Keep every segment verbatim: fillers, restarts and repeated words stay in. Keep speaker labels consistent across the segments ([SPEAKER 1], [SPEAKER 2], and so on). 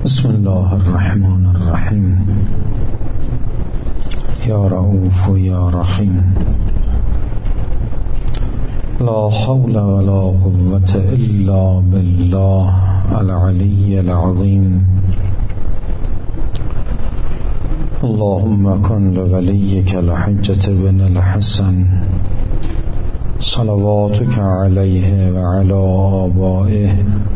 [SPEAKER 1] بسم الله الرحمن الرحیم. یا رؤوف یا رحیم. لا حول ولا قوة الا بالله العلی العظیم. اللهم کن لولیک الحجة بن الحسن صلواتك علیه وعلى آبائه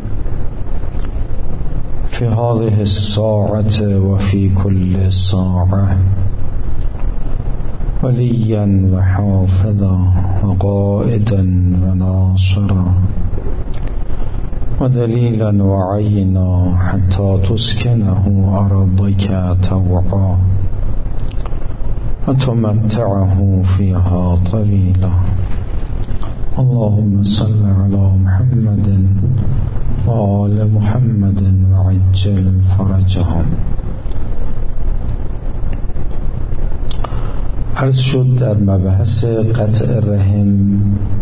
[SPEAKER 1] في هذه الساعة وفي كل ساعة وليا وحافظا وقائدا وناصرا ودليلا وعينا حتى تسكنه أرضك طوعا وتمتعه فيها طويلا. اللهم صل على محمد وآل محمد وعجل فرجهم. عرض شد در مبحث قطع رحم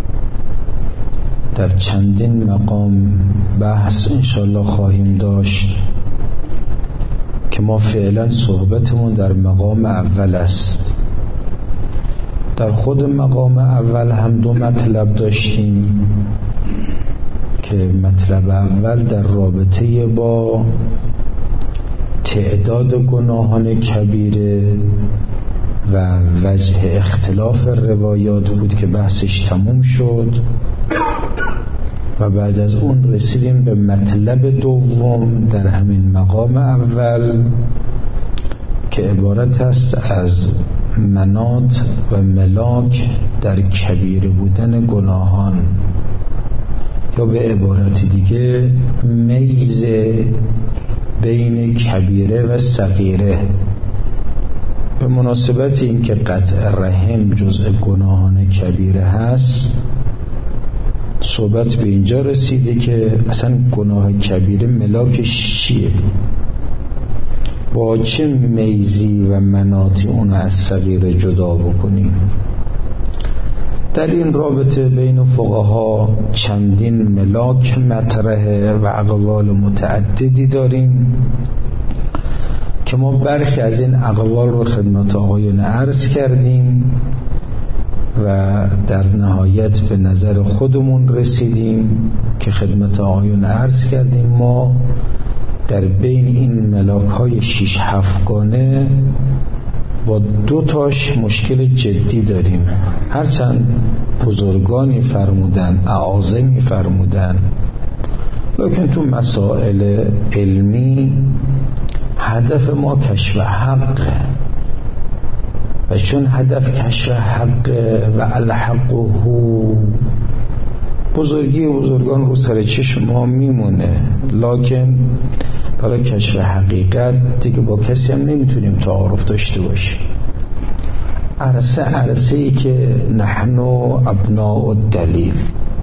[SPEAKER 1] در چندین مقام بحث انشاءالله خواهیم داشت که ما فعلا صحبتمون در مقام اول است. در خود مقام اول هم دو مطلب داشتیم که مطلب اول در رابطه با تعداد گناهان کبیره و وجه اختلاف روایات بود که بحثش تموم شد و بعد از اون رسیدیم به مطلب دوم در همین مقام اول که عبارت است از مناط و ملاک در کبیره بودن گناهان، یا به عبارت دیگه میز بین کبیره و صغیره. به مناسبت این که قطع رحم جزء گناهان کبیره هست، صحبت به اینجا رسیده که اصلا گناه کبیره ملاکش چیه، با چه میزی و مناطی اون از صغیره جدا بکنیم. در این رابطه بین فقها چندین ملاک مطرحه و اقوال متعددی داریم که ما برخی از این اقوال رو خدمت آقایون عرض کردیم و در نهایت به نظر خودمون رسیدیم که خدمت آقایون عرض کردیم ما در بین این ملاک های شیش هفتگانه با دو تاش مشکل جدی داریم. هرچند بزرگانی فرمودن، اعاظمی فرمودن، لیکن تو مسائل علمی هدف ما کشف حقه و چون هدف کشف حقه و الحق هو، بزرگی بزرگان رو سر چشم ما میمونه، لکن برای کشف حقیقت دیگه با کسی هم نمیتونیم تعارف داشته باشیم. عرصه عرصه ای که نحن ابناء الدلیل،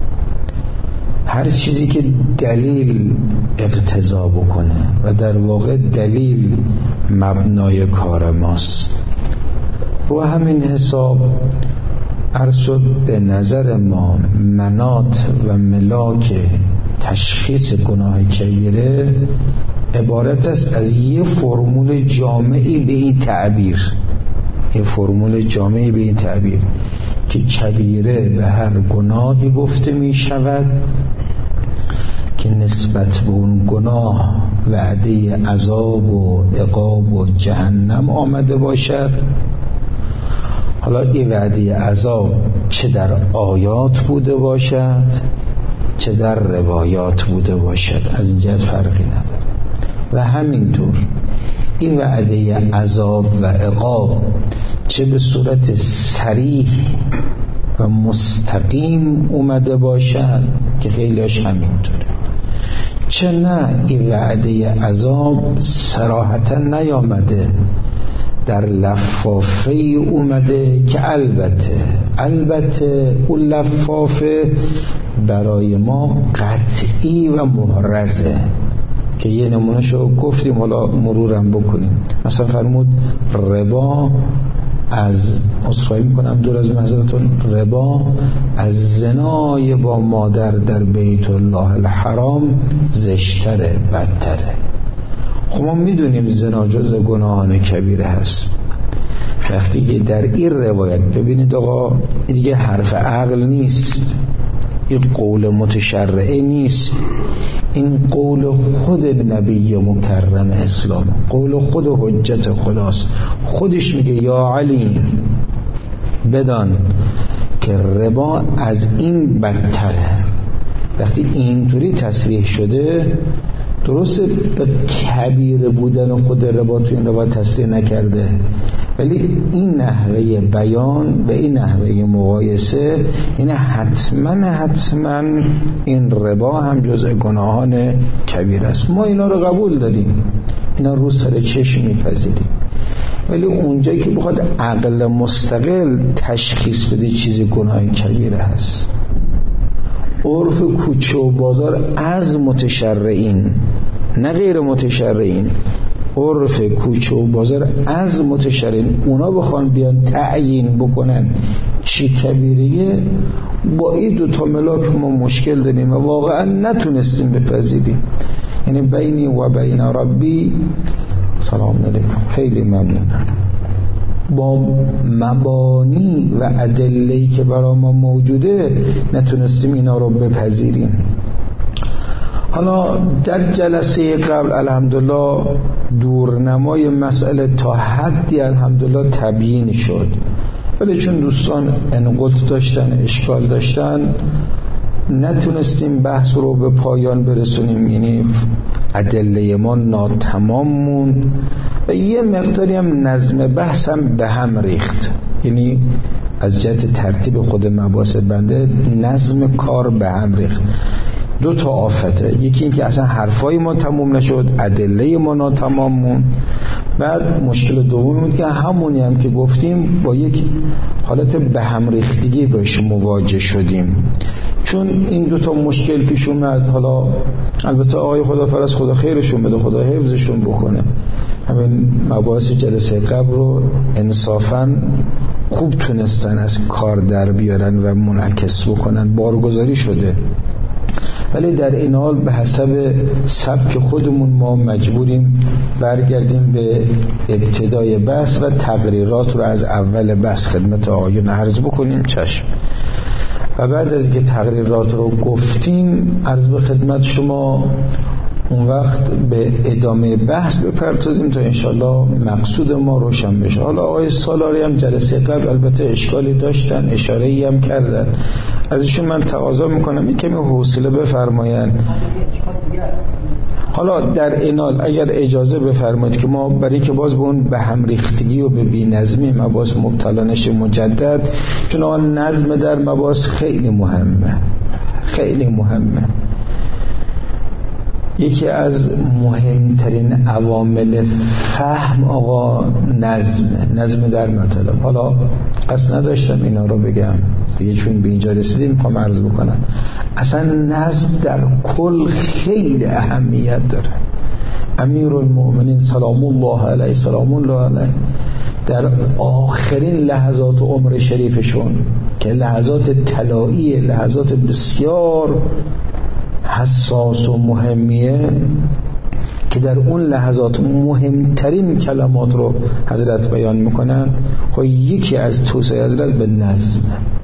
[SPEAKER 1] هر چیزی که دلیل اقتضا بکنه و در واقع دلیل مبنای کار ماست. رو همین حساب عرض شد به نظر ما مناط و ملاک تشخیص گناه کبیره عبارت است از یه فرمول جامعی به این تعبیر، یه فرمول جامعی به این تعبیر که کبیره به هر گناهی گفته می شود که نسبت به اون گناه وعده عذاب و عقاب و جهنم آمده باشد. حالا این وعده عذاب چه در آیات بوده باشد چه در روایات بوده باشد، از این جهت فرقی نداره. و همینطور این وعده عذاب و عقاب چه به صورت صریح و مستقیم اومده باشد که خیلیش همینطوره، چه نه این وعده عذاب صراحتا نیامده، در لفافه ای اومده که البته البته اون لفافه برای ما قطعی و محرزه که یه نمونهشو گفتیم، حالا مرورم بکنیم. مثلا فرمود ربا از عذرخواهی میکنم دور از معذرتون، ربا از زنای با مادر در بیت الله الحرام زشتره، بدتره. خب ما میدونیم زنا جزء گناهان کبیره هست. وقتی که در این روایت ببینید آقا دیگه حرف عقل نیست، این قول متشرعه نیست، این قول خود نبی مکرم اسلام، قول خود حجت خداست. خودش میگه یا علی بدان که ربا از این بدتره. وقتی اینطوری تصریح شده، درسته به کبیر بودن خود ربا تو این روایت تصریح نکرده، ولی این نحوه بیان و این نحوه مقایسه، این حتما حتما این ربا هم جزء گناهان کبیر است. ما اینا رو قبول داریم، اینا رو سر چشم میپذیریم، ولی اونجایی که بخواد عقل مستقل تشخیص بده چیزی گناه کبیره هست، عرف کوچه و بازار از متشرعین نه غیر متشرعین، عرف کوچه و بازار از متشرعین، اونا بخوان بیان تعیین بکنن چی کبیره، با این دو تا ملاک ما مشکل داریم و واقعا نتونستیم بپذیریم. یعنی بینی و بین ربی، سلام علیکم، خیلی ممنونم، با مبانی و ادله‌ای که برای ما موجوده نتونستیم اینا رو بپذیریم. حالا در جلسه قبل الحمدلله دورنمای مسئله تا حدی الحمدلله تبیین شد، ولی چون دوستان انقلت داشتن، اشکال داشتن، نتونستیم بحث رو به پایان برسونیم. یعنی ادله ما ناتمام موند و یه مقداری هم نظم بحث هم به هم ریخت. یعنی از جهت ترتیب خود مباحث بنده نظم کار به هم ریخت. دو تا آفته، یکی این که اصلا حرفای ما تموم نشد، ادله ما ناتمام موند. بعد مشکل دوم بود که همونی هم که گفتیم با یک حالت به هم ریختگی باش مواجه شدیم. چون این دو تا مشکل پیش اومد، حالا البته آقای خداپرست خدا خیرشون بده، خدا حفظشون بکنه، همین مباحث جلسه قبل رو انصافاً خوب تونستن از کار در بیارن و منعکس بکنن، بارگذاری شده. ولی در این حال به حسب سبک خودمون ما مجبوریم برگردیم به ابتدای بحث و تقریرات رو از اول بحث خدمت آقایون عرض بکنیم. چشم. و بعد از اینکه تقریرات رو گفتیم عرض به خدمت شما، اون وقت به ادامه بحث بپردازیم تا انشالله مقصود ما روشن بشه. حالا آقای سالاری هم جلسه قبل البته اشکالی داشتن، اشاره‌ای هم کردن، از ایشون من تقاضا میکنم یک کمی حوصله بفرماین. حالا در اینال اگر اجازه بفرمایید که ما برای که باز به اون به هم ریختگی و به بی‌نظمی مباحث مبتلا نشه مجدد، چون آن نظم در مباحث خیلی مهمه، خیلی مهمه. یکی از مهمترین عوامل فهم آقا نظم نظم در مطلب. حالا قصد نداشتم اینا رو بگم دیگه، چون به اینجا رسیدیم میخوام عرض بکنم اصلا نظم در کل خیلی اهمیت داره. امیرالمؤمنین سلام الله علیه سلام الله علیه در آخرین لحظات عمر شریفشون که لحظات طلایی، لحظات بسیار حساس و مهمیه، که در اون لحظات مهمترین کلمات رو حضرت بیان میکنن، خب یکی از توصیه حضرت به نظم.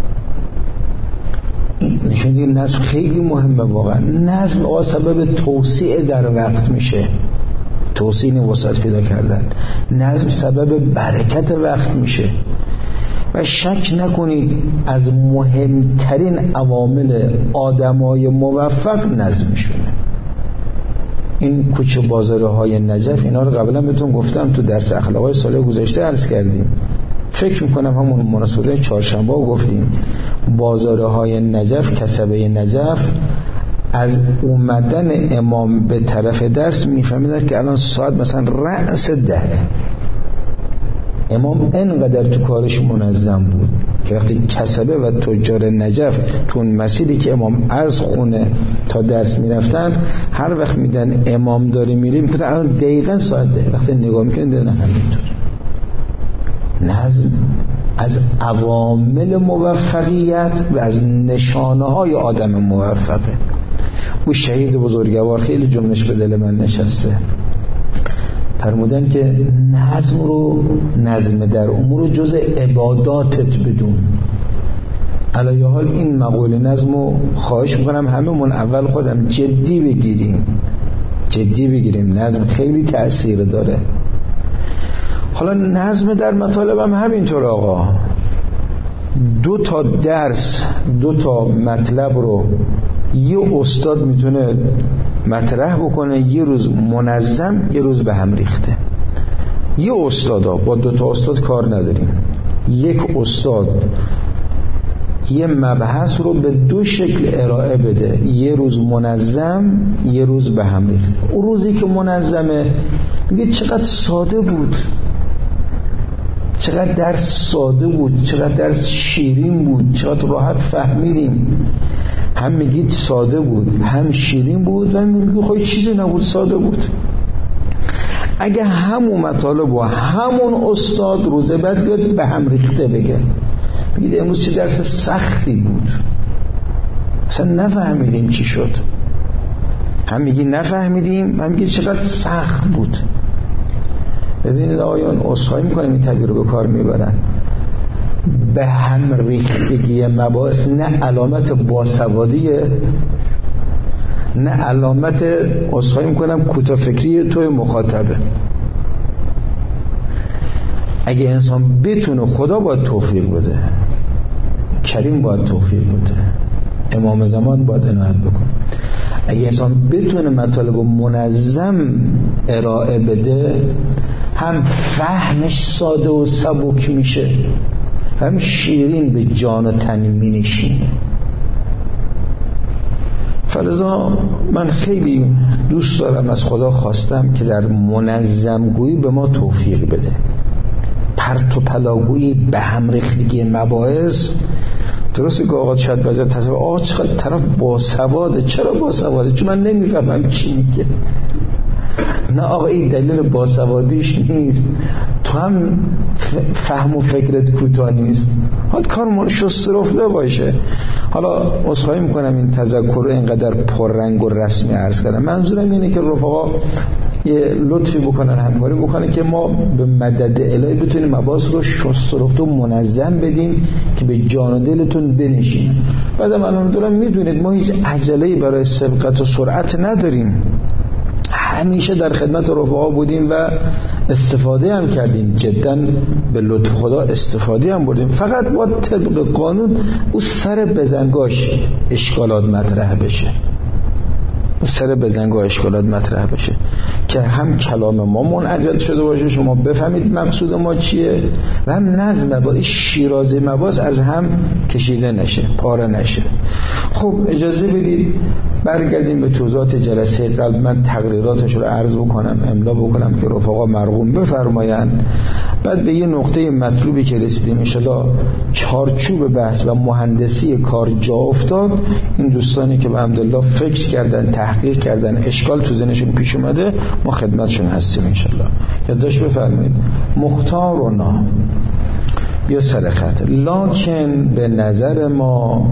[SPEAKER 1] نشون دیگه نظم خیلی مهمه واقعا. نظم آقا سبب توسعه در وقت میشه، توسعه وسعت پیدا کردن. نظم سبب برکت وقت میشه و شک نکنید از مهمترین عوامل آدمای موفق نظمشونه. این کوچه بازاره های نجف، اینا رو قبلا بهتون گفتم تو درس اخلاقای سال گذشته عرض کردیم، فکر میکنم همون مناسبت چهارشنبه گفتیم. بازاره های نجف، کسبه نجف، از اومدن امام به طرف درس میفهمیدن که الان ساعت مثلا رأس دهه. امام انقدر تو کارش منظم بود که وقتی کسبه و تجار نجف تو اون مسیری که امام از خونه تا درس میرفتن، هر وقت میدن امام داره میره میگفتن الان دقیقاً ساعت ده. وقتی نگاه میکنن دیدن همینطور. نظم از عوامل موفقیت و از نشانه های آدم موفقه. او شهید بزرگوار خیلی جملش به دل من نشسته. فرمودن که نظم رو نظم در امور رو جز عباداتت بدون. علیه حال این مقوله نظم رو خواهش میکنم همه من اول خودم جدی بگیریم جدی بگیریم نظم خیلی تأثیر داره. حالا نظم در مطالب هم همینطور آقا، دو تا درس دو تا مطلب رو یه استاد میتونه مطرح بکنه، یه روز منظم یه روز به هم ریخته. یه استادا با دو تا استاد کار نداریم، یک استاد یه مبحث رو به دو شکل ارائه بده، یه روز منظم یه روز به هم ریخته. اون روزی که منظمه میگه چقدر ساده بود، چقدر درس ساده بود، چقدر درس شیرین بود، چقدر راحت فهمیدیم. هم میگید ساده بود هم شیرین بود و میگید خواهی چیزی نبود ساده بود. اگه همون مطالب و همون استاد روز بعد بیاد به هم ریخته بگه میگید امروز چه درس سختی بود، اصلا نفهمیدیم چی شد، هم میگی نفهمیدیم هم میگی چقدر سخت بود. ببینید آیان عذرخواهی میکنیم این تعبیر رو به کار میبرن. به هم ریختگی مباحث نه علامت باسوادیه نه علامت عذرخواهی میکنم کوتاه‌فکری توی مخاطبه. اگه انسان بتونه خدا باید توفیق بده، کریم باید توفیق بده، امام زمان باید عنایت بکنه. اگه انسان بتونه مطالب منظم ارائه بده هم فهمش ساده و سبک میشه هم شیرین به جان و تن مینشینه. فلذا من خیلی دوست دارم از خدا خواستم که در منظمگویی به ما توفیق بده. پرت و پلاگویی به هم ریختگی مباحث درسته که آقا شاید بجا تصور آقا چقدر طرف باسواده، چرا باسواده؟ چون من نمیفهمم چی میگه. نه آقا این دلیل باسوادیش نیست، تو هم فهم و فکرت کوتاه نیست، حالا کار ما شست رفته باشه. حالا عذرخواهی میکنم این تذکر رو اینقدر پررنگ و رسمی عرض کردم. منظورم اینه که رفقا یه لطفی بکنن، همکاری بکنن که ما به مدد الهی بتونیم مباحث رو شست رفته و منظم بدیم که به جان و دلتون بنشین. بعدم الان میدونید ما هیچ عجله‌ای برای سبقت و سرعت نداریم، همیشه در خدمت رفقا بودیم و استفاده هم کردیم، جدا به لطف خدا استفاده هم بردیم. فقط با طبق قانون او سر بزنگاش اشکالات مطرح بشه، او سر بزنگاه اشکالات مطرح بشه که هم کلام ما منعقد شده باشه، شما بفهمید مقصود ما چیه و هم نظم با شیرازه مباحث از هم کشیده نشه، پاره نشه. خب اجازه بدید برگردیم به توضیحات جلسه قبل. من تقریراتش رو عرض بکنم، املا بکنم که رفقا مرغوم بفرمایند. بعد به یه نقطه مطلوبی که رسیدیم انشالله چارچوب بحث و مهندسی کار جا افتاد. این دوستانی که به حمدالله فکر کردن، تحقیق کردن، اشکال تو ذهنشون پیش اومده، ما خدمتشون هستیم انشالله. یادداشت بفرمایید. مختارنا بیا سر خط. لکن به نظر ما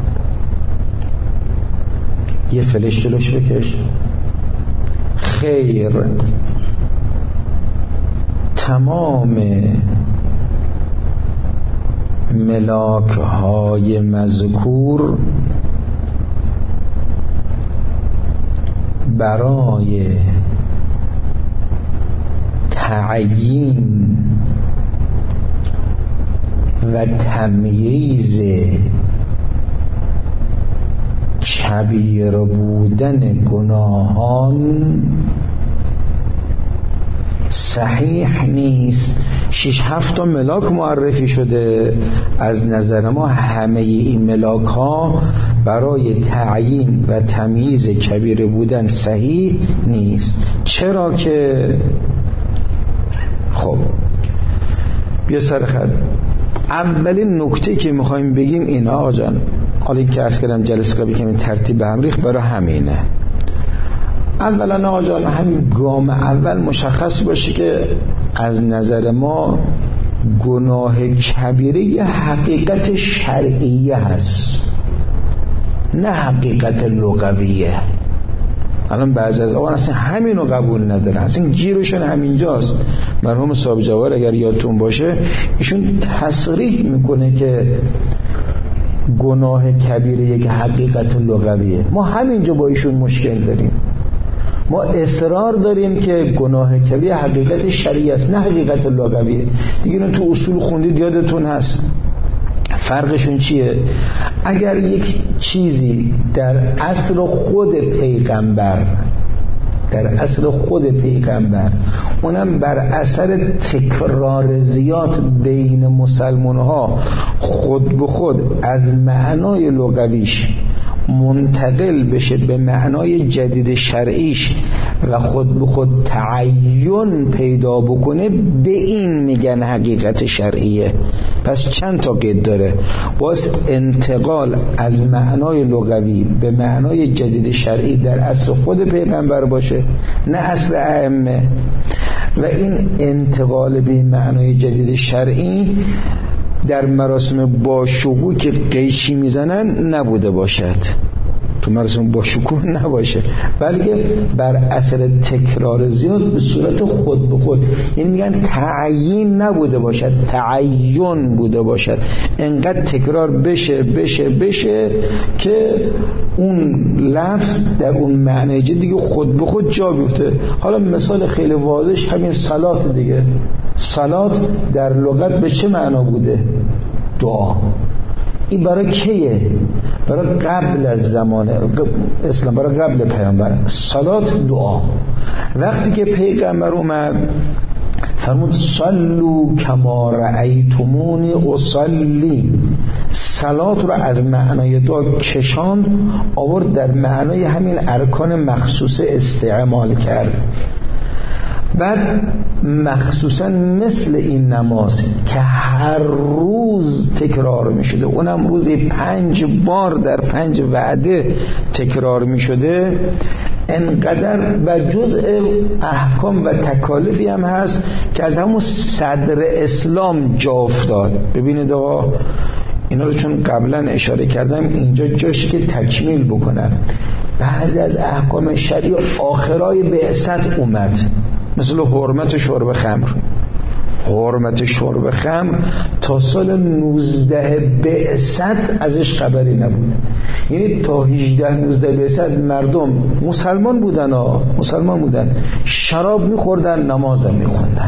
[SPEAKER 1] یه فلش جلوش بکش. خیر تمام ملاک های مذکور برای تعیین و تمییز کبیر بودن گناهان صحیح نیست. شش هفت تا ملاک معرفی شده، از نظر ما همه این ملاک ها برای تعیین و تمییز کبیر بودن صحیح نیست. چرا که خب بیا سر خط. اولین نکته که میخوایم بگیم این آقا جان، حالا این که عرض کردم جلسه قبلی که این ترتیب به هم ریخت برای همینه. اولا آقا جان همین گام اول مشخص باشه که از نظر ما گناه کبیره یه حقیقت شرعیه هست، نه حقیقت لغویه. الان بعضی از آقا اصلا همینو قبول ندارن، اصلا گیرشون همینجاست. مرحوم صاحب جوار اگر یادتون باشه ایشون تصریح میکنه که گناه کبیره یک حقیقت لغویه. ما همینجا با ایشون مشکل داریم. ما اصرار داریم که گناه کبیره حقیقت شرعی است، نه حقیقت لغویه. دیگه اینو تو اصول خوندید یادتون هست. فرقشون چیه؟ اگر یک چیزی در اصل خود پیغمبر در اصل خود پیغمبر اونم بر اثر تکرار زیاد بین مسلمان ها خود به خود از معنای لغویش منتقل بشه به معنای جدید شرعیش و خود به خود تعین پیدا بکنه، به این میگن حقیقت شرعیه. پس چند تا قید داره. باز انتقال از معنای لغوی به معنای جدید شرعی در اصل خود پیغمبر باشه، نه اصل ائمه. و این انتقال به معنای جدید شرعی در مراسم باشکوه که قیچی میزنن نبوده باشد، تو مراسم باشکوه نباشه، بلکه بر اثر تکرار زیاد به صورت خود به خود، یعنی میگن تعیین نبوده باشد، تعین بوده باشد. انقدر تکرار بشه بشه بشه که اون لفظ در اون معنی دیگه خود به خود جا بیفته. حالا مثال خیلی واضح همین صلات دیگه. صلات در لغت به چه معنا بوده؟ دعا. این برای کیه؟ برای قبل از زمان اسلام، برای قبل پیامبر. صلات دعا. وقتی که پیغمبر اومد فرمود صلوا کما رأیتمونی اصلی، صلات رو از معنای دعا کشان آورد در معنای همین ارکان مخصوص استعمال کرد. بعد مخصوصا مثل این نماز که هر روز تکرار می شده، اونم روزی پنج بار در پنج وعده تکرار می شده، انقدر و جزء احکام و تکالیفی هم هست که از همون صدر اسلام جا افتاد. ببینید آقا اینا رو چون قبلا اشاره کردم اینجا جاش که تکمیل بکنم. بعضی از احکام شرعی آخرای بعثت اومد، مثل حرمت شرب خمر. حرمت شرب خمر تا سال نوزده بعثت ازش خبری نبود. یعنی تا هجده نوزده بعثت مردم مسلمان بودن ها، مسلمان بودن، شراب میخوردن، نمازم میخوندن،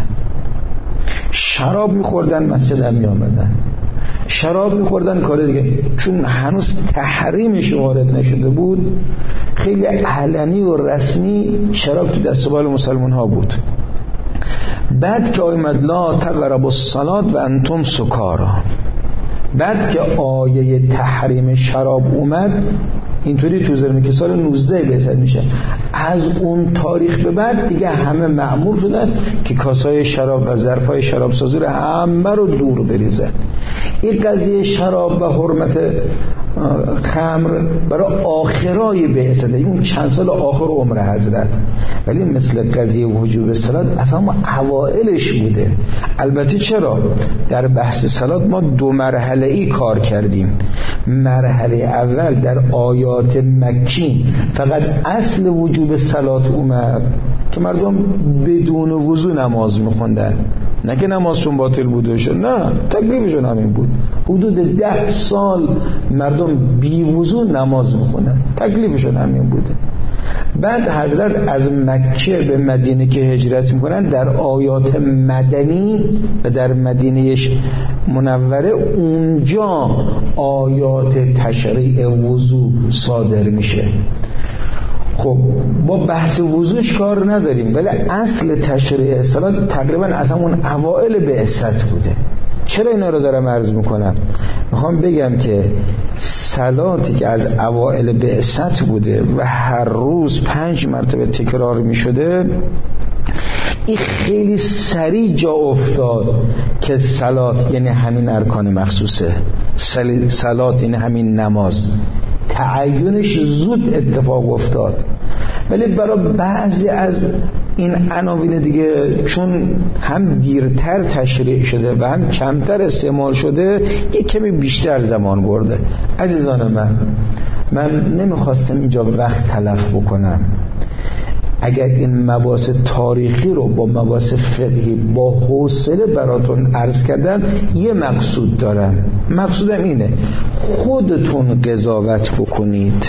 [SPEAKER 1] شراب میخوردن، مسجد هم میامدن، شراب میخوردن، کار دیگه. چون هنوز تحریمش وارد نشده بود، خیلی علنی و رسمی شراب تو دست و بال مسلمان ها بود. بعد که آمد لا تقربوا الصلاة و انتم سکارا، بعد که آیه تحریم شراب اومد، اینطوری تو ذهن که سال نوزده بعثت میشه، از اون تاریخ به بعد دیگه همه مأمور شدن که کاسای شراب و ظرفای شراب سازی رو همه رو دور بریزن. این قضیه شراب و حرمت خمر برای آخرای بعثت، اون چند سال آخر عمر حضرت، ولی مثل قضیه وجوب صلات اصلا اوائلش بوده. البته چرا؟ در بحث صلات ما دو مرحله ای کار کردیم. مرحله اول در آیات مکی فقط اصل وجوب صلات اومد که مردم بدون وضو نماز میخوندن، نه که نمازشون باطل بوده شد، نه، تکلیفشون همین بود. حدود ده سال مردم بی وضو نماز میخوندن، تکلیفشون همین بوده. بعد حضرت از مکه به مدینه که هجرت میکنن، در آیات مدنی و در مدینه منوره اونجا آیات تشریع وضو صادر میشه. خب با بحث وضوش کار نداریم، ولی اصل تشریع صلات تقریبا از همون اوائل بعثت بوده. چرا اینا رو دارم عرض میکنم؟ میخوام بگم که صلاتی که از اوائل بعثت بوده و هر روز پنج مرتبه تکرار میشده، این خیلی سریع جا افتاد که صلات یعنی همین ارکان مخصوصه، صلات یعنی همین نماز، تعینش زود اتفاق افتاد. ولی برای بعضی از این عناوین دیگه چون هم دیرتر تشریع شده و هم کمتر استعمال شده، یک کمی بیشتر زمان برده. عزیزان من، من نمیخواستم اینجا وقت تلف بکنم، اگر این مباحث تاریخی رو با مباحث فقهی با حوصله براتون عرض کردم، یه مقصود دارم. مقصودم اینه خودتون قضاوت بکنید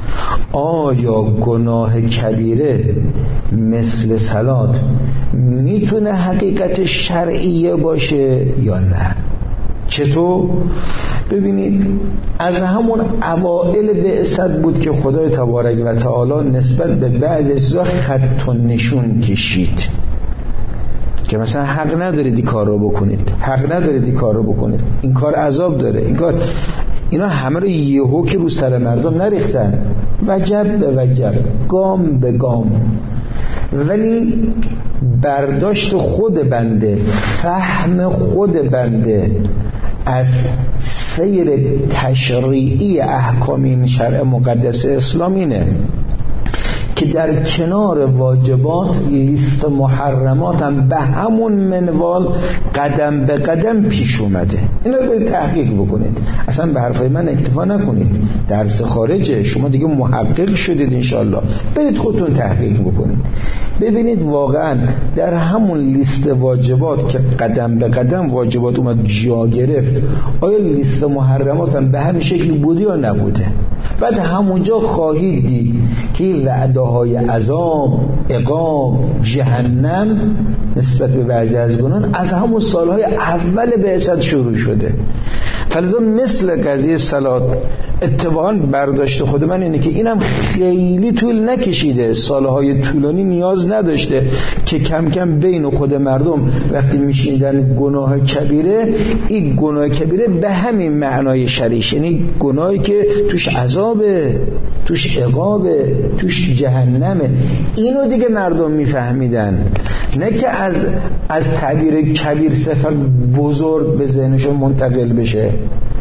[SPEAKER 1] آیا گناه کبیره مثل صلات میتونه حقیقت شرعیه باشه یا نه. چطور؟ ببینید از همون اوائل بعثت بود که خدای تبارک و تعالی نسبت به بعضی چیزا خط و نشون کشید که مثلا حق ندارید این کار رو بکنید، حق ندارید این کار رو بکنید، این کار عذاب داره، این کار. اینا همه رو یهو که رو سر مردم نریختن، وجب به وجب، گام به گام، ولی برداشت خود بنده، فهم خود بنده از سیر تشریعی احکام این شرع مقدس اسلام اینه که در کنار واجبات لیست محرمات هم به همون منوال قدم به قدم پیش اومده. اینا رو برید تحقیق بکنید، اصلا به حرفای من اکتفا نکنید، درس خارجه، شما دیگه محقق شدید انشالله، برید خودتون تحقیق بکنید ببینید واقعا در همون لیست واجبات که قدم به قدم واجبات اومد جا گرفت، آیا لیست محرمات هم به همین شکل بوده یا نبوده. بعد همونجا خواهید دید که وعده های عذاب، عقاب، جهنم نسبت به بعضی از گناهان از همون سالهای اول بعثت شروع شده. فلذا مثل قضیه صلات اتفاقا برداشت خود من اینه که اینم خیلی طول نکشیده، سالهای طولانی نیاز نداشته که کم کم بین خود مردم وقتی میشیدن گناه کبیره، این گناه کبیره به همین معنای شرعیش، یعنی گناهی که توش عذابه، توش عقابه، توش جهنمه، اینو دیگه مردم میفهمیدن، نه که از از تعبیر کبیر صفت بزرگ به ذهنشون منتقل بشه،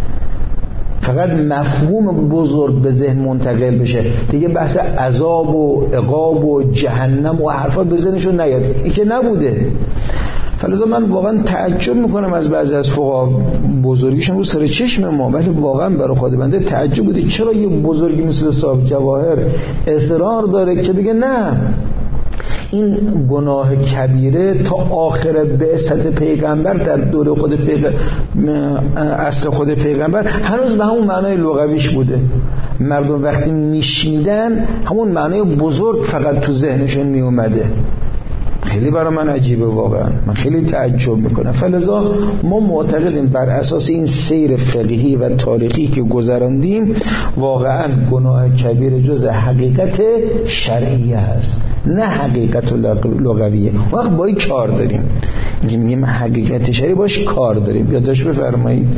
[SPEAKER 1] فقط مفهوم بزرگ به ذهن منتقل بشه، دیگه بحث عذاب و عقاب و جهنم و حرفا به ذهنشون نیاد. این که نبوده. فلذا من واقعا تعجب میکنم از بعضی از فقها، بزرگیشون رو سر چشم ما، ولی واقعا برای خود بنده تعجب بوده چرا یه بزرگی مثل صاحب جواهر اصرار داره که بگه نه این گناه کبیره تا آخر بعثت پیغمبر در دوره خود پیغمبر، اصل خود پیغمبر هنوز به همون معنای لغویش بوده. مردم وقتی میشنیدن همون معنای بزرگ فقط تو ذهنشون میومده. خیلی برای من عجیبه واقعا، من خیلی تعجب میکنم. فلذا ما معتقدیم بر اساس این سیر فقهی و تاریخی که گذراندیم واقعا گناه کبیر جز حقیقت شرعیه هست، نه حقیقت لغویه. وقت با این کار داریم، میگیم حقیقت شرعی باش کار داریم. یادداشت بفرمایید.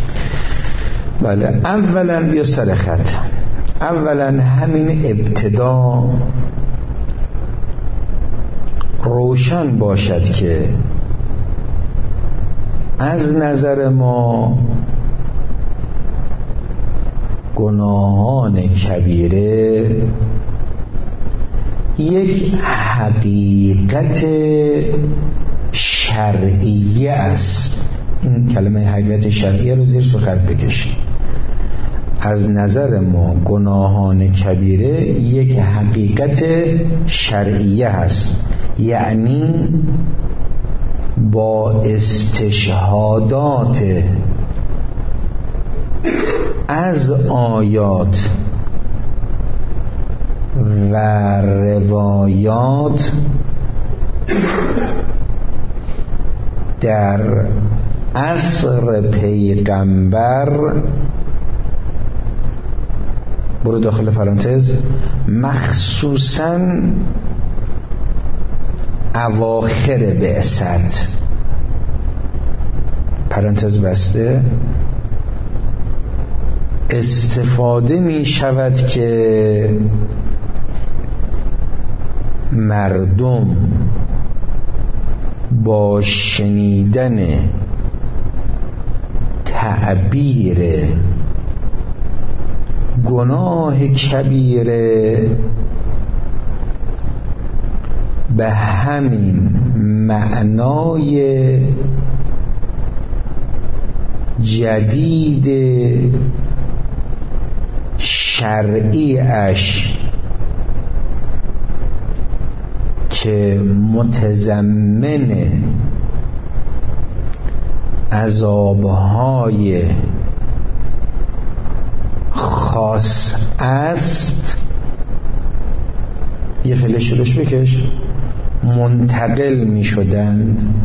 [SPEAKER 1] بله، اولا بیا سر خط. اولا همین ابتدا روشن باشد که از نظر ما گناهان کبیره یک حقیقت شرعیه است. این کلمه حقیقت شرعیه رو زیر سخت بکشید. از نظر ما گناهان کبیره یک حقیقت شرعیه هست، یعنی با استشهادات از آیات و روایات در عصر پیغمبر، برو داخل پرانتز، مخصوصاً اواخر بعثت، پرانتز بسته، استفاده می شود که مردم با شنیدن تعبیر گناه کبیره به همین معنای جدید شرعی اش که متضمن عذابهای خاص است، یه فعلش شلوش بکش، منتقل می شدند.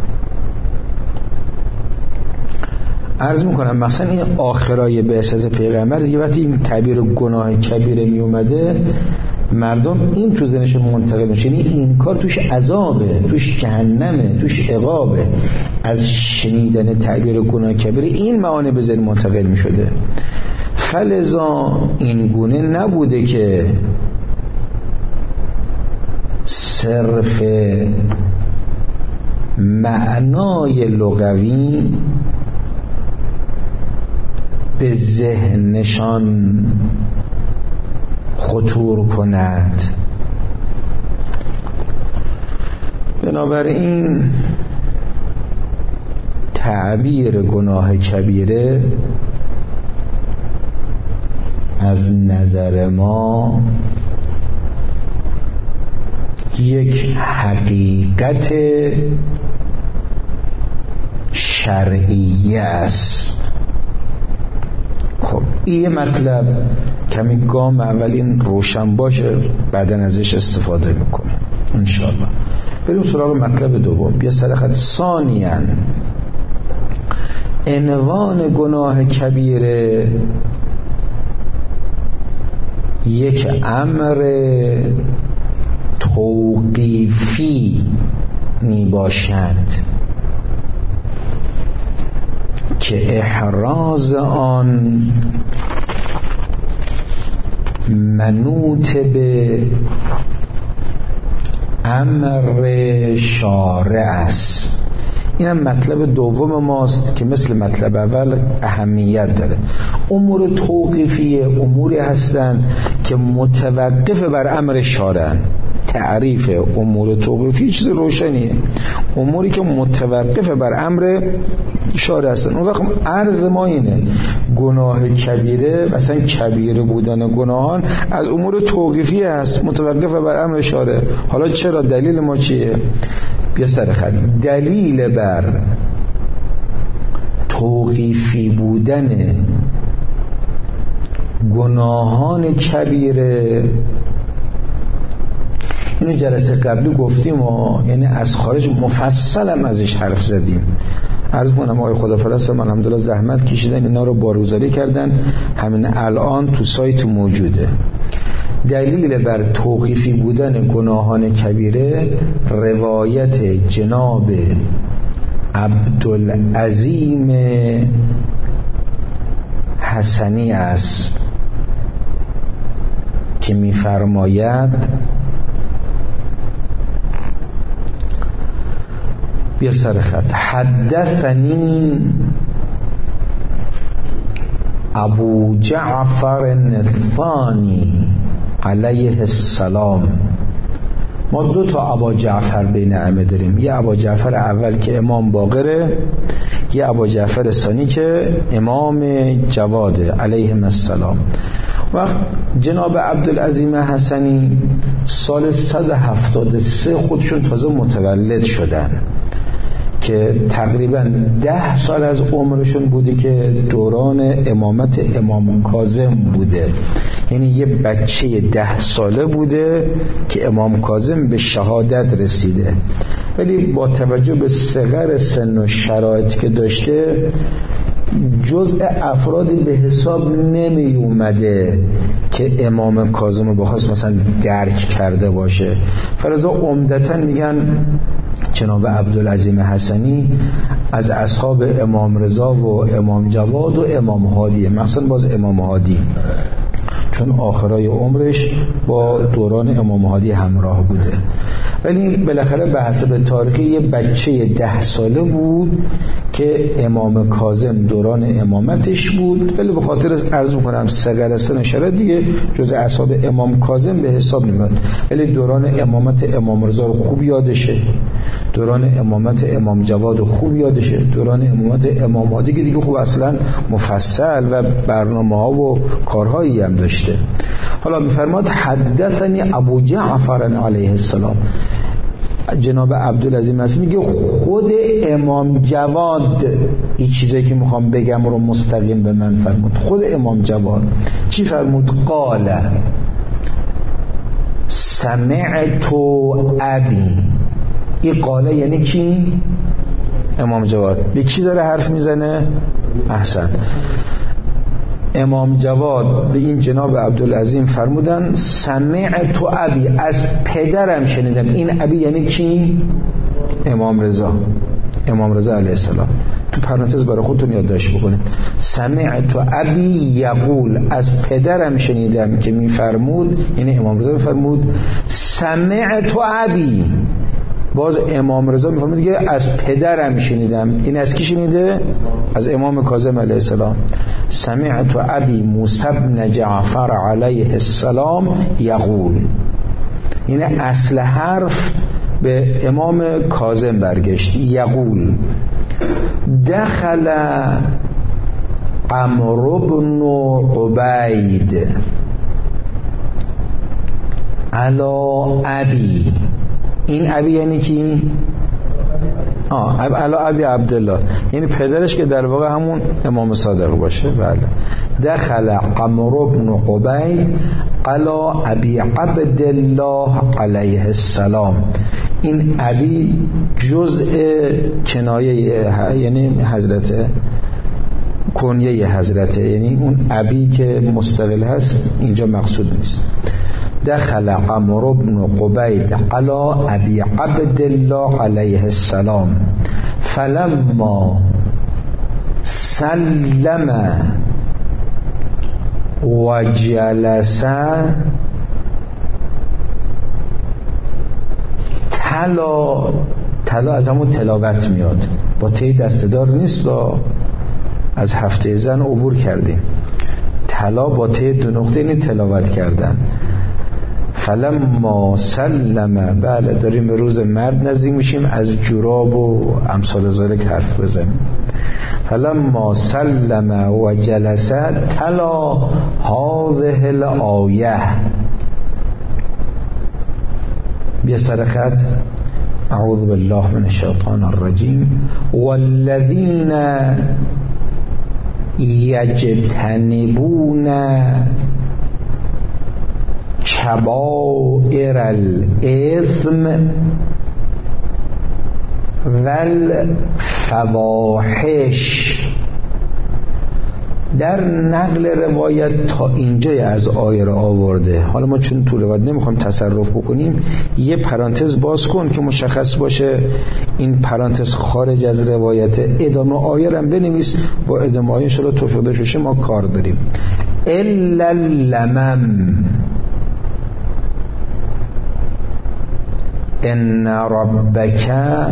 [SPEAKER 1] عرض میکنم مثلا این آخرای بعثت پیغمبر دیگه وقتی این تعبیر گناه کبیره می اومده مردم این تو ذهنشون منتقل میشه، یعنی این کار توش عذابه، توش جهنمه، توش عقابه. از شنیدن تعبیر گناه کبیره این معانی به ذهن منتقل میشده. فلذا این گونه نبوده که صرف معنای لغوی به ذهنشان خطور کند. بنابراین تعبیر گناه کبیره از نظر ما یک حقیقت شرعی است. خب این مطلب کمی گام اول این روشن باشه، بعدا ازش استفاده میکنه انشاءالله. بریم سراغ مطلب دوم. بیا سر خط. ثانیاً عنوان گناه کبیره یک امر توقیفی می باشد که احراز آن منوط به امر شارع است. این هم مطلب دوم ماست که مثل مطلب اول اهمیت داره. امور توقیفیه اموری هستند که متوقف بر امر شارع. تعریف امور توقیفی چیز روشنیه، اموری که متوقف بر امر شارع هستن. اون وقت عرض ما اینه گناه کبیره، مثلا کبیره بودن گناهان از امور توقیفی هست، متوقف بر امر شارع. حالا چرا؟ دلیل ما چیه؟ بیا سر خط. دلیل بر توقیفی بودن گناهان کبیره اینو جلسه قبلی گفتیم و یعنی از خارج مفصل هم ازش حرف زدیم. عرض کنم آقای خداپرست من الحمدلله زحمت کشیدن اینا رو بارگذاری کردن، همین الان تو سایت موجوده. دلیل بر توقیفی بودن گناهان کبیره روایت جناب عبدالعظیم حسنی است که می‌فرماید بیا سر خط. حدثنی ابو جعفر الثانی علیه السلام. ما دو تا ابا جعفر بین ائمه داریم، یه ابا جعفر اول که امام باقره، یه ابا جعفر ثانی که امام جواده علیهم السلام. وقت جناب عبدالعظیم حسنی سال صد و هفتاد و سه خودشون تازه متولد شدن که تقریبا ده سال از عمرشون بوده که دوران امامت امام کاظم بوده، یعنی یه بچه ده ساله بوده که امام کاظم به شهادت رسیده، ولی با توجه به صغر سن و شرایطی که داشته جزء افرادی به حساب نمی اومده که امام کاظم رو بخواست مثلا درک کرده باشه. فرضا عمدتاً میگن جناب عبدالعظیم حسنی از اصحاب امام رضا و امام جواد و امام هادی، مثلا باز امام هادی چون آخرای عمرش با دوران امام هادی همراه بوده، ولی بالاخره به حسب تاریخی یه بچه ده ساله بود که امام کاظم دوران امامتش بود، ولی به خاطر عرض میکنم صغر سن شرایط دیگه جز اصحاب امام کاظم به حساب نمیاد، ولی دوران امامت امام رضا رو خوب یادشه، دوران امامت امام جواد رو خوب یادشه، دوران امامت امام هادی که دیگه خوب اصلا مفصل و برنامه ها و کارهایی هم داشته. حالا میفرماد حدثنی ابو جعفر علیه السلام، جناب عبدالعزیز نصیر میگه خود امام جواد این چیزی که میخوام بگم رو مستقیم به من فرمود. خود امام جواد چی فرمود؟ قال سمعت ابی. این قاله یعنی کی؟ امام جواد. به کی داره حرف میزنه؟ احسن. امام جواد به این جناب عبدالعظیم فرمودن سمعت ابی، از پدرم شنیدم. این ابی یعنی کی؟ امام رضا، امام رضا علیه السلام. تو پرانتز برای خودتون یادداشت بکنید. سمعت ابی یقول، از پدرم شنیدم که میفرمود، یعنی امام رضا میفرمود سمعت ابی. باز امام رضا میفرمود دیگه از پدرم شنیدم. این از کی شنیده؟ از امام کاظم علیه السلام. سمعت ابی موسی بن جعفر علیه السلام یقول، یعنی اصل حرف به امام کاظم برگشت. یقول دخل عمرو بن عبید علا ابی. این ابی یعنی کی؟ آه علا ابی عبدالله، یعنی پدرش که در واقع همون امام صادق باشه. بله. دخل عمرو بن عبید علا ابی عبدالله علیه السلام. این ابی جزء کنایه، یعنی حضرت کنیه حضرته، یعنی اون ابی که مستقل هست اینجا مقصود نیست. دخل عمرو بن عبید علی ابی عبدالله علیه السلام فلما سلم و جلس تلا. تلا از همون تلاوت میاد، با تی دستدار نیست، از هفته زن عبور کردیم. تلا با تی دو نقطه، این تلاوت کردن. فلما سلم، بله داریم به روز مرد نزدیک میشیم، از جوراب و امثال ذالک حرف بزنیم. فلما سلم و جلس تلا هذه الآیه. بیا سر خط. اعوذ بالله من الشیطان الرجیم والذین یجتنبون کبائر الاثم والفواحش. در نقل روایت تا اینجای از آیه را آورده. حالا ما چون طول روایت نمیخوایم تصرف بکنیم، یه پرانتز باز کن که مشخص باشه این پرانتز خارج از روایت. ادامه آیه را بنویس، با ادامه آیه انشاءالله توفیق داشته باشیم ما کار داریم. الا اللمم ان ربک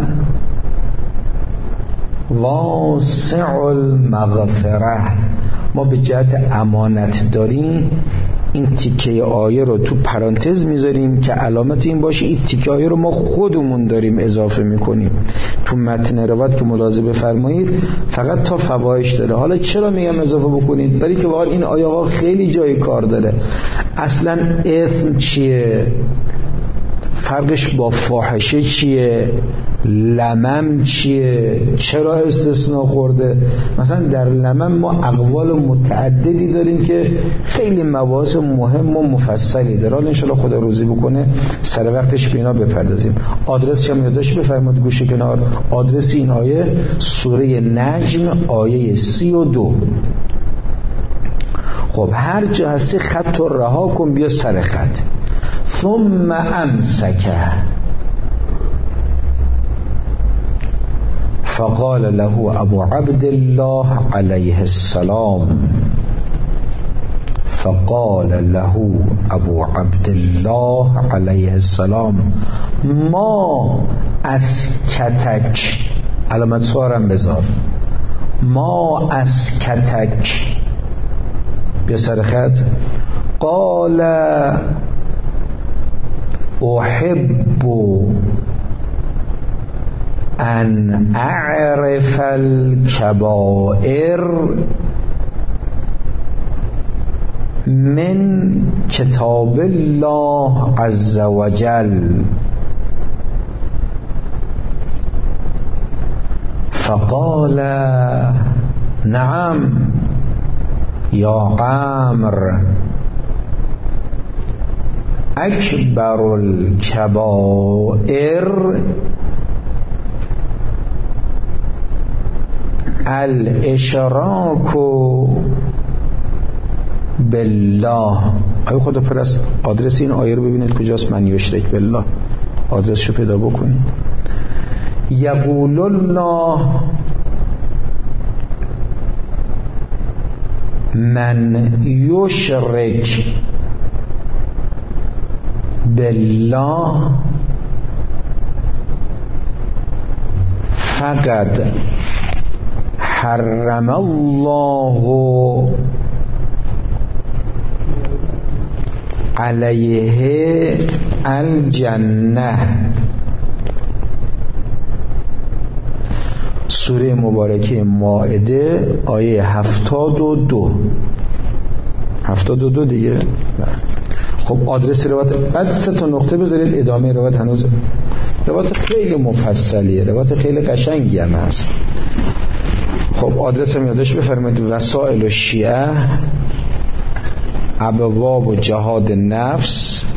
[SPEAKER 1] واسع المغفره. ما به جهت امانت داریم این تیکه آیه رو تو پرانتز میذاریم که علامت این باشه این تیکه آیه رو ما خودمون داریم اضافه میکنیم تو متن روایت که ملاحظه بفرمایید فقط تا فواحش داره. حالا چرا میگم اضافه بکنید؟ برای که واقعا این آیه ها خیلی جای کار داره. اصلا اثم چیه؟ فرقش با فاحشه چیه؟ لمم چیه؟ چرا استثناء خورده؟ مثلا در لمم ما اقوال متعددی داریم که خیلی مباحث مهم و مفصلی داره. حالا انشاءالله خدا روزی بکنه سر وقتش به اینا بپردازیم. آدرس هم یادداشت بفرمایید گوشه کنار. آدرس این آیه سوره نجم آیه سی و دو. خب هر جا هستی خط رو رها کن بیا سر خط. ثم امسک فقال له ابو عبدالله علیه السلام فقال له ابو عبدالله علیه السلام ما اسکتک. علامت سوارم بذار. ما اسکتک بیا سر خط. قال احب ان اعرف الكبائر من کتاب الله عز وجل فقال نعم یا عمرو اکبر الکبائر الاشراک بالله. آیا خدا پرست آدرس این آیه رو ببینید کجاست. من یشرک بالله آدرسشو پیدا بکنید. یقول الله من یشرک بالله فقد حرم الله علیه الجنه. سوره مبارکه مائده آیه هفتاد و دو هفتاد و دو دیگه. خب آدرس روایت بعد سه تا نقطه بذارید ادامه روایت. هنوز روایت خیلی مفصلیه، روایت خیلی قشنگی هم هست. خب آدرس هم یادش بفرمایید. وسائل و شیعه، ابواب و جهاد نفس،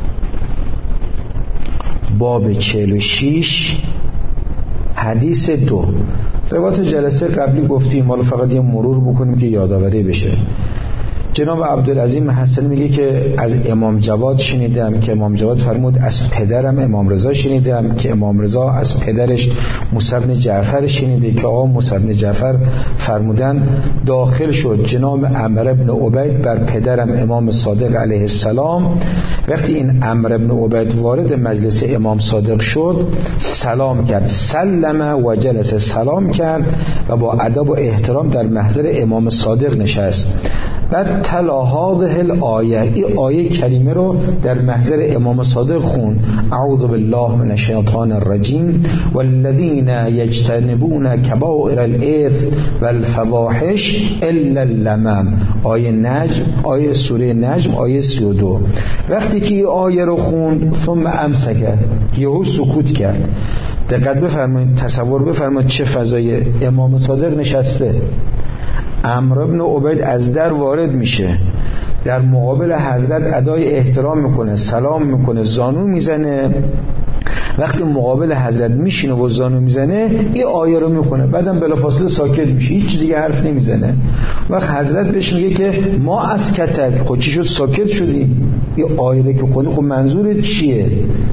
[SPEAKER 1] باب چهل و شش، حدیث دو. روایت جلسه قبلی گفتیم، حالا فقط یه مرور بکنیم که یادآوری بشه. جناب عبدالعظیم حسنی میگه که از امام جواد شنیدم که امام جواد فرمود از پدرم امام رضا شنیدم که امام رضا از پدرش موسی بن جعفر شنیده که آقا موسی بن جعفر فرمودن داخل شد جناب عمرو بن عبید بر پدرم امام صادق علیه السلام. وقتی این عمرو بن عبید وارد مجلس امام صادق شد سلام کرد، سلم و جلس، سلام کرد و با ادب و احترام در محضر امام صادق نشست. بعد تلا هذه الآیه، این آیه کریمه رو در محضر امام صادق خون. اعوذ بالله من الشیطان الرجیم والذین یجتنبون کبائر الاثم والفواحش الا اللمم. آیه نجم، آیه سوره نجم آیه سی و دو. وقتی که این آیه رو خون ثم امسک، یهو سکوت کرد. دقت بفرمایید، تصور بفرمایید چه فضای. امام صادق نشسته، عمرو بن عبید از در وارد میشه، در مقابل حضرت ادای احترام میکنه، سلام میکنه، زانو میزنه. وقتی مقابل حضرت میشینه و زانو میزنه این آیه رو میخونه، بعدم بلافاصله ساکت میشه، هیچ دیگه حرف نمیزنه. وقت حضرت بهش میگه که ما از کتک، خب چی شد ساکت شدی؟ این آیه که خودی خب منظورت چیه؟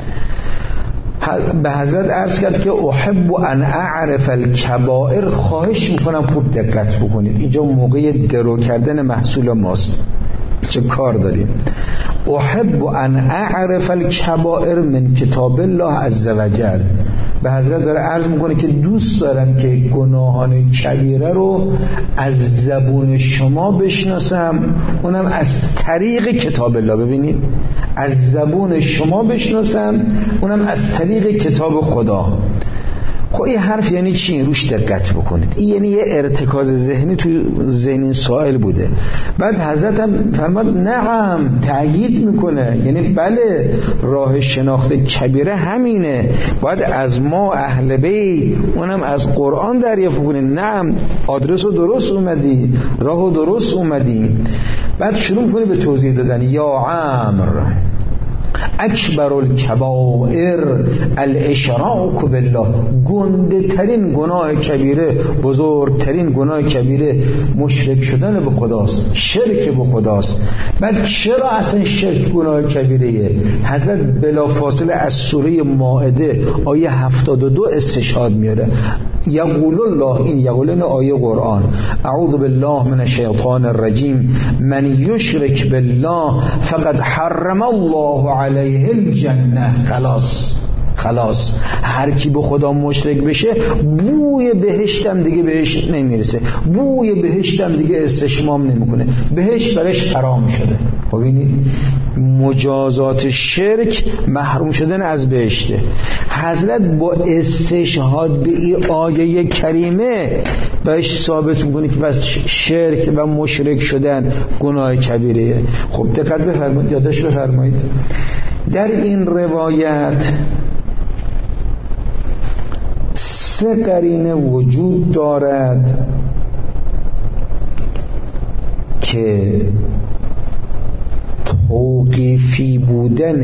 [SPEAKER 1] به حضرت عرض کرد که احب ان اعرف الکبائر. خواهش میکنم خوب دقت بکنید، اینجا موقع درو کردن محصول ماست، چه کار داریم. احب ان اعرف الکبائر من کتاب الله عز وجل. به حضرت داره عرض میکنه که دوست دارم که گناهان کبیره رو از زبون شما بشناسم، اونم از طریق کتاب الله. ببینید، از زبون شما بشناسم، اونم از طریق کتاب خدا. خب این حرف یعنی چی؟ روش دقت بکنید. این یعنی یه ارتکاز ذهنی توی ذهن سائل بوده. بعد حضرت هم فرماد نعم، تأیید میکنه، یعنی بله راه شناخت کبیره همینه، باید از ما اهل بیت، اونم از قرآن دریافت کنید. نعم، آدرس رو درست اومدی، راه رو درست اومدی. بعد شروع میکنه به توضیح دادن. یا عمرو اکبر الکبائر الاشراک بالله. گنده ترین گناه کبیره، بزرگترین گناه کبیره مشرک شدن به خداست، شرک به خداست. بعد چرا اصلا شرک گناه کبیره؟ حضرت بلافاصله از سوره مائده آیه هفتاد و دو استشهاد میاره. یقول الله، این یقولن آیه قرآن، اعوذ بالله من الشیطان الرجیم من یشرک بالله فقد حرم الله علیه الجنه. خلاص خلاص، هر کی به خدا مشرک بشه بوی بهشتم دیگه بهش نمیرسه، بوی بهشتم دیگه استشمام نمیکنه، بهشت برش حرام شده. ببینید مجازات شرک محروم شدن از بهشته. حضرت با استشهاد به این آیه کریمه بهش ثابت میکنه که بس شرک و مشرک شدن گناه کبیره. خب دقت بفرمایید، یادش بفرمایید در این روایت سه قرینه وجود دارد که توقیفی بودن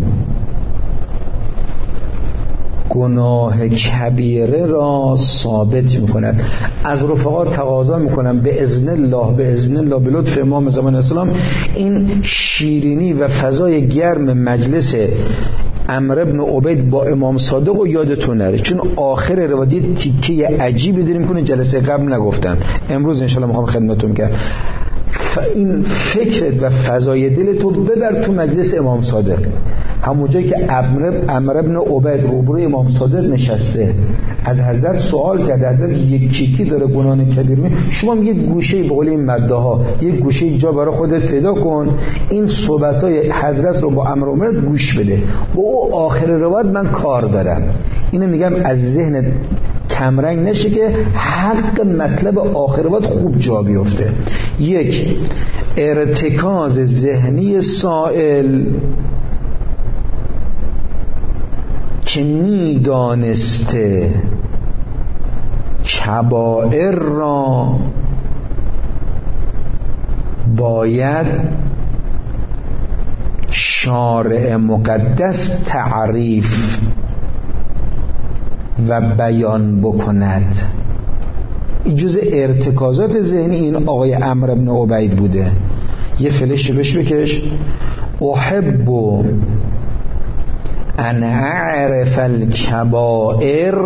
[SPEAKER 1] گناه کبیره را ثابت میکند. از رفقا تقاضا میکنم به اذن الله به اذن الله به لطف امام زمان اسلام این شیرینی و فضای گرم مجلس عمرو بن عبید با امام صادق و یادتون نره، چون آخر روایت تیکه عجیبی داریم کنه جلسه قبل نگفتم، امروز انشالله میخوام خدمتتون کنم. این فکرت و فضای دل تو ببر تو مجلس امام صادق، همون جایی که عمرو بن عبید روبروی امام صادق نشسته از حضرت سوال کرده، حضرت یکی یکی داره گناه کبیر می، شما یه گوشه به قول این مده ها یه گوشه جا برای خودت پیدا کن، این صحبتای حضرت رو با عمرو بن عبید گوش بده، با او آخر روایت من کار دارم. اینو میگم از ذهن کمرنگ نشه که حق مطلب آخر روایت خوب جا بیفته. یک، ارتکاز ذهنی سائل که می دانسته کبائر را باید شارع مقدس تعریف و بیان بکند. این جز ارتکازات ذهنی این آقای عمرو بن عبید بوده. یه فلش بهش بکش. احب ان اعرف الکبائر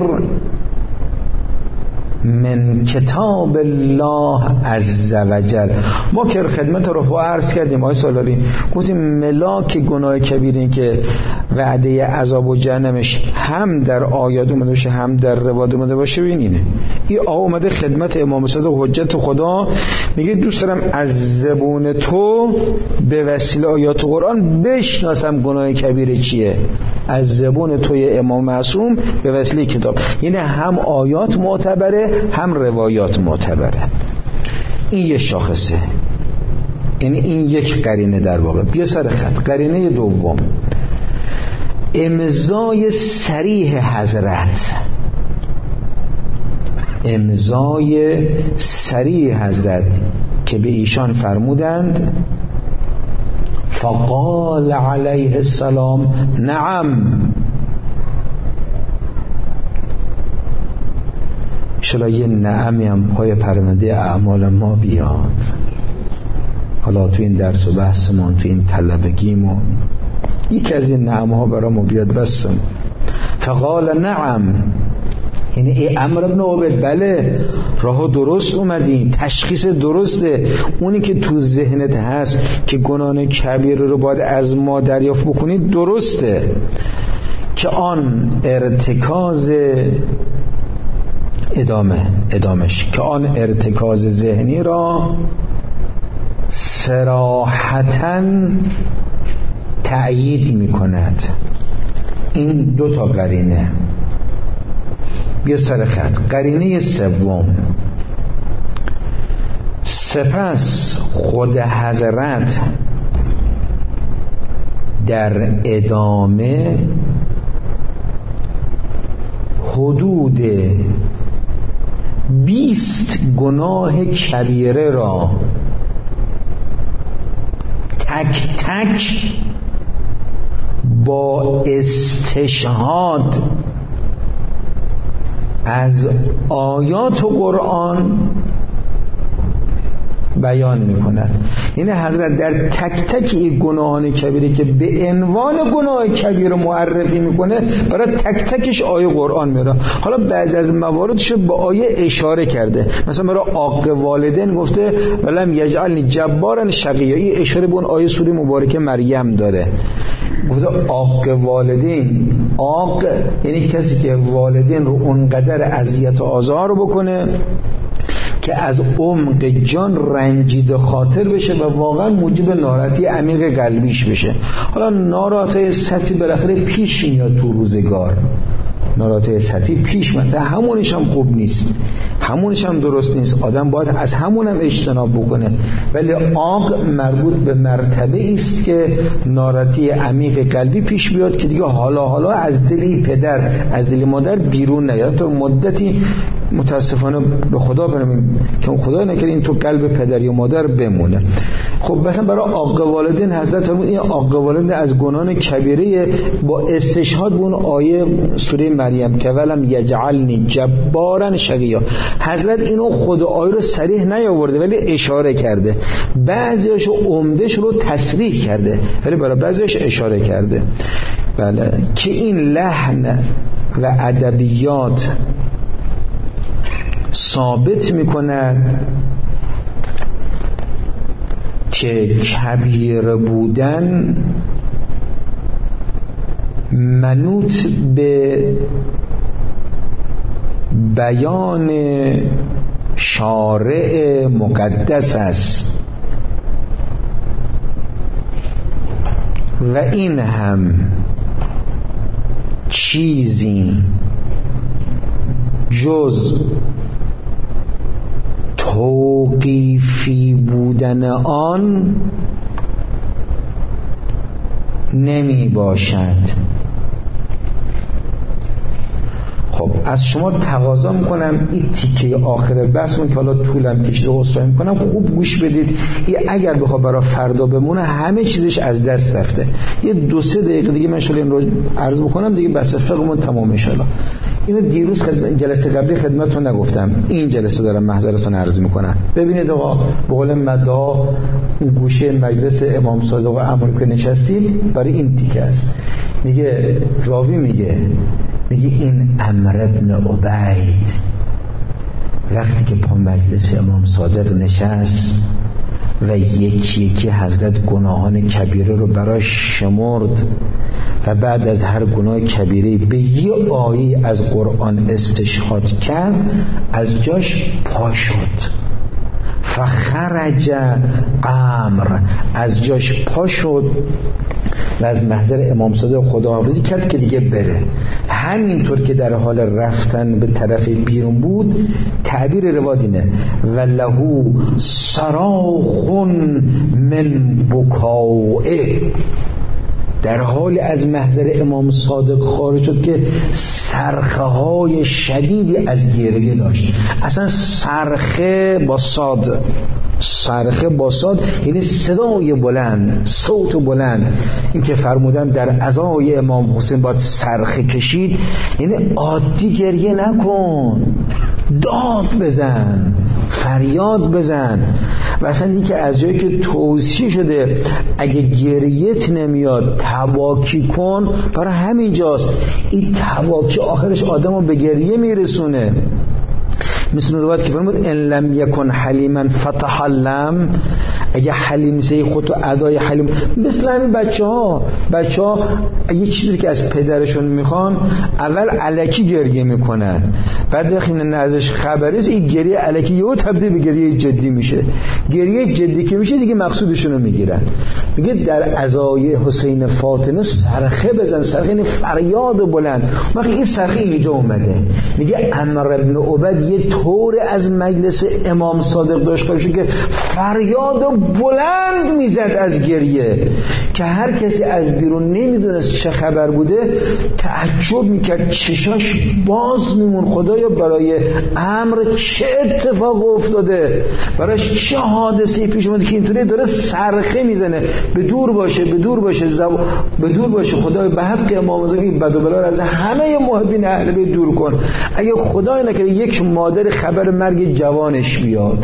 [SPEAKER 1] من کتاب الله عز وجل. ما که خدمت رفقا عرض کردیم آقای سالاری، گفتیم ملاک گناه کبیره که وعده عذاب و جهنمش هم در آیات اومده باشه هم در روایات اومده باشه، ببین اینه. این آقا اومده خدمت امام صادق حجت خدا میگه دوست دارم از زبون تو به وسیله آیات قرآن بشناسم گناه کبیره چیه، از زبون توی امام معصوم به وسیله کتاب. یعنی هم آیات معتبره هم روایات معتبره. این یه شاخصه، یعنی این یک قرینه در واقع. بیا سر خط. قرینه دوم، امضای صریح حضرت، امضای صریح حضرت که به ایشان فرمودند فقال علیه السلام نعم. انشالله یه نعمی هم پای پرونده اعمال ما بیاد. حالا تو این درس و بحثمون تو این طلبگیمون یکی از این نعم ها برای ما بیاد بسم. فقال نعم، یعنی ای عمرو بن عبید بله راه درست اومدین، تشخیص درسته، اونی که تو ذهنت هست که گناه کبیر رو باید از ما دریافت بکنید درسته، که آن ارتکاز ادامه ادامش که آن ارتکاز ذهنی را صراحتاً تأیید می کند. این دو تا قرینه. بیا سر خط. قرینه سوم، سپس خود حضرت در ادامه حدود بیست گناه کبیره را تک تک با استشهاد از آیات قرآن بیان می کند. یعنی حضرت در تک تک این گناهان کبیره که به عنوان گناه کبیره معرفی میکنه برای تک تکش آیه قرآن میاره. حالا بعضی از مواردش به آیه اشاره کرده، مثلا برای عاق والدین گفته ولم یجعلنی جبارا شقیا، این اشاره به اون آیه سوره مبارکه مریم داره. گفته عاق والدین، عاق یعنی کسی که والدین رو اونقدر اذیت و آزار بکنه که از عمق جان رنجیده خاطر بشه و واقعا موجب ناراحتی عمیق قلبیش بشه. حالا ناراحتی سطحی بالاخره پیش میاد تو روزگار، نارات سطحی پیش من، همونش هم خوب نیست، همونش هم درست نیست، آدم باید از همونم اجتناب بکنه. ولی عاق مربوط به مرتبه است که ناراتی عمیق قلبی پیش بیاد که دیگه حالا حالا از دل پدر از دل مادر بیرون نیاد، تا مدتی متاسفانه به خدا برمیم که خدا نکرده این تو قلب پدر یا مادر بمونه. خب مثلا برای عاق والدین حضرت فرمود این عاق والدین از گناهان کبیره با استشهاد به اون آیه سوره مریم که ولم یجعلنی جبارا شقیا. حضرت اینو خود آیه رو صریح نیاورده ولی اشاره کرده، بعضیش عمدهش رو تصریح کرده ولی برای بعضیش اشاره کرده. بله که این لحن و ادبیات ثابت میکند که کبیره بودن منوط به بیان شارع مقدس است و این هم چیزی جز توقیفی بودن آن نمی باشد. خب از شما تقاضا میکنم این تیکه آخر بحثمون که حالا طولم کشیده عذرخواهی میکنم خوب گوش بدید. این اگر بخواد برای فردا بمونه همه چیزش از دست رفته. یه دو سه دقیقه دیگه من ان شاءالله این رو عرض بکنم دیگه بس فقهمون تمام ان شاءالله. اینو دیروز خدمت جلسه قبلی خدمتتون نگفتم، این جلسه دارم محضرتون عرض میکنم. ببینید آقا به قول مدا اون گوشه مجلس امام صادق و امر که نشستیم برای این تیکه است. میگه راوی میگه میگه این عمرو بن عبید وقتی که پا مجلس امام صادق نشست و یکی یکی حضرت گناهان کبیره رو براش شمرد و بعد از هر گناه کبیره به یه آیه از قرآن استشهاد کرد، از جاش پا شد. فخرج قمر، از جاش پا شد و از محضر امام صادق خداحافظی کرد که دیگه بره. همینطور که در حال رفتن به طرف بیرون بود، تعبیر روایت اینه و لهو صراخ من بکائه، در حال از محضر امام صادق خارج شد که صرخه های شدیدی از گریه داشت. اصلا صرخه با صاد، صرخه با صاد یعنی صدای بلند، صوت بلند. این که فرمودن در عزای امام حسین باید صرخه کشید، یعنی عادی گریه نکن، داد بزن، فریاد بزن. و اصلا این که از جایی که توصیه شده اگه گریت نمیاد تواکی کن، برای همین جاست این تواکی آخرش آدم رو به گریه میرسونه. مثل روایت که فرمود ان لم یکن حلیما فتح اللم، اگه حلیم نیستی خودتو ادای حلیم. مثل همین بچه ها بچه ها یه چیزی که از پدرشون میخوان اول الکی گریه میکنن، بعد وقتی نه ازش خبری است این گریه الکی یهو تبدیل به گریه جدی میشه. گریه جدی که میشه دیگه مقصودشون رو میگیرن. میگه در عزای حسین فاطمه صرخه بزن، صرخه یعنی فریاد بلند. وقتی این صرخه اینجا اومده میگه عمرو بن عبید یه طور از مجلس امام صادق داشت خواهد که فریاد بلند میزد از گریه که هر کسی از بیرون نمیدونست چه خبر بوده تعجب میکرد، چشاش باز میمون خدایا برای امر چه اتفاق افتاده، برایش چه حادثه پیش اومده که اینطوری داره صرخه میزنه. به دور باشه به دور باشه زب... به دور باشه خدای به حق امام زمان این بد و بلا از همه محبین اهل بیت دور کن. اگه خدای نکنه یک مادر خبر مرگ جوانش بیاد،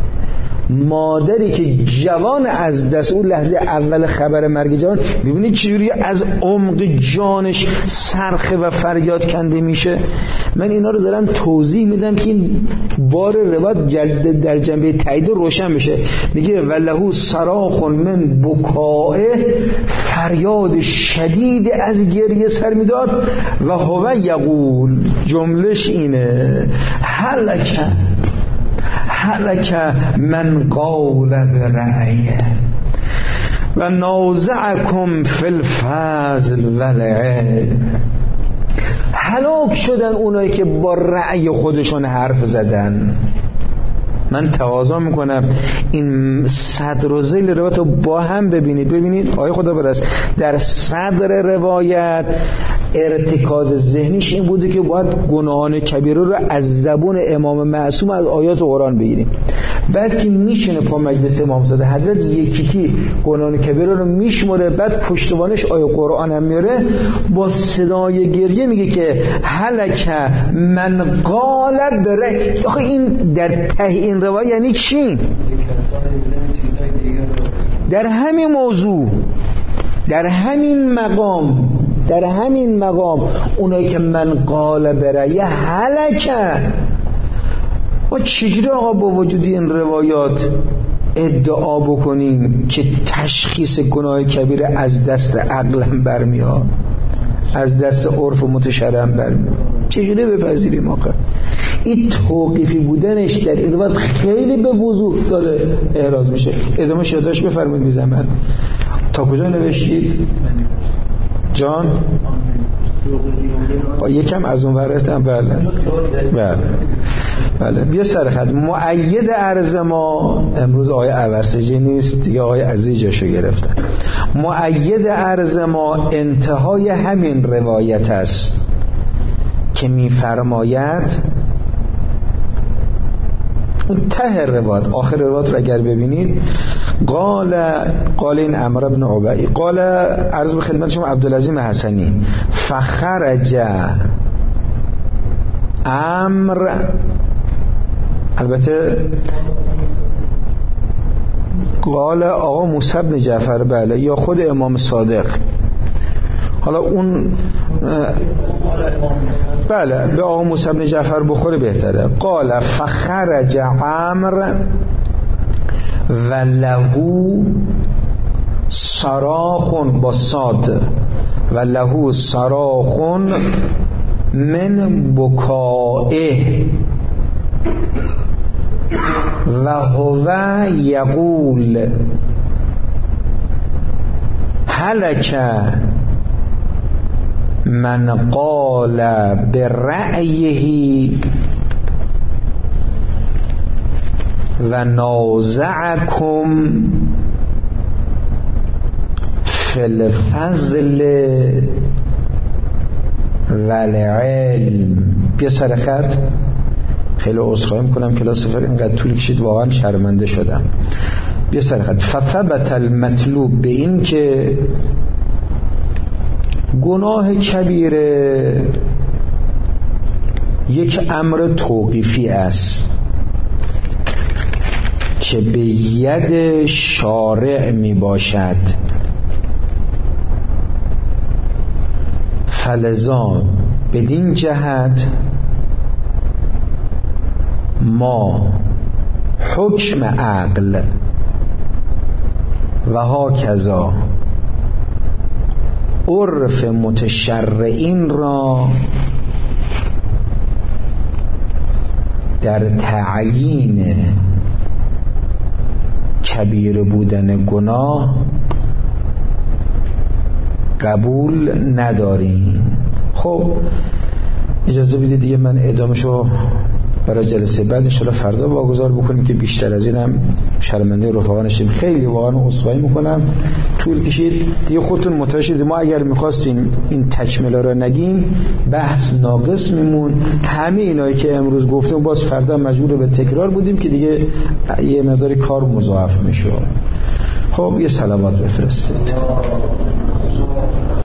[SPEAKER 1] مادری که جوان از دست اون لحظه اول خبر مرگ جوان، میبینید چجوری از عمق جانش صرخه و فریاد کنده میشه. من اینا رو دارم توضیح میدم که این بار روایت در جنبه تایید روشن بشه. میگه ولهو صراخ من بکائه، فریاد شدید از گریه سر میداد و هو یقول، جملش اینه هلک هلک من قال برأیه و نازعکم فی الفضل والعلم، هلاک شدن اونایی که با رأی خودشون حرف زدن. من تقاضا میکنم این صدر و ذیل روایت رو با هم ببینید. ببینید آیه خدا برست در صدر روایت ارتکاز ذهنیش این بوده که باید گناهان کبیره رو از زبون امام معصوم از آیات قرآن بگیریم. بعد که میشینه پا مجلس امام زاده حضرت یکی گناهان کبیره رو میشمره، بعد پشتوانش آیه قرآن هم میاره، با صدای گریه میگه که هلک من قال بره. آخه این در ته این روایت یعنی چی؟ در همین موضوع، در همین مقام، در همین مقام اونایی که من قال برای هلکه. ما چجوری آقا با وجود این روایات ادعا بکنیم که تشخیص گناه کبیره از دست عقلم برمیاد، از دست عرف و متشرع برمیاد؟ چجوری بپذیریم آقا؟ این توقیفی بودنش در این روایت خیلی به وضوح داره احراز میشه. ادامه شداش بفرمایید بی زحمت. تا کجا نوشتید؟ جان یکم از اون ورستم. بله بله بله بیا سر خط. مؤید عرض ما امروز آقای عورسجی نیست دیگه، آقای عزیز جاشو گرفتن. مؤید عرض ما انتهای همین روایت است که میفرماید، اون ته روایت آخر روایت رو اگر ببینید، قال قال این عمرو بن عبی قال عرض به خدمت شما عبدالعظیم حسنی فخرج امر، البته قال آقا موسی بن جعفر بله یا خود امام صادق، حالا اون بله به آقا موسی بن جعفر بخوره بهتره. قال فخرج عمرو و لهو صراخ با صاد و لهو صراخ من بکائه و هو یقول هلک من قال برأیه و نازعکم فی الفضل و العلم. بیا سر خط. خیلی عذرخواهی میکنم کلاس فقه اینقدر طول کشید، واقعا شرمنده شدم. بیا سر خط. فثبت المطلوب، به این که گناه کبیره یک امر توقیفی است که به ید شارع می باشد، فلذا بدین جهت ما حکم عقل و هاکذا عرف متشرعین را در تعیین کبیر بودن گناه قبول نداریم. خب اجازه بدید دیگه من ادامه‌شو برای جلسه بعد ان شاءالله فردا واگذار بکنیم که بیشتر از اینم شرمنده رفقا نشیم. خیلی واقعا عذرخواهی میکنم طول کشید دیگه، خودتون متوجه شید. ما اگر میخواستیم این تکمله رو نگیم بحث ناقص میمون. همه اینایی که امروز گفتم باز فردا مجبور به تکرار بودیم که دیگه یه مقدار کار مضاعف میشه. خب یه صلوات بفرستید.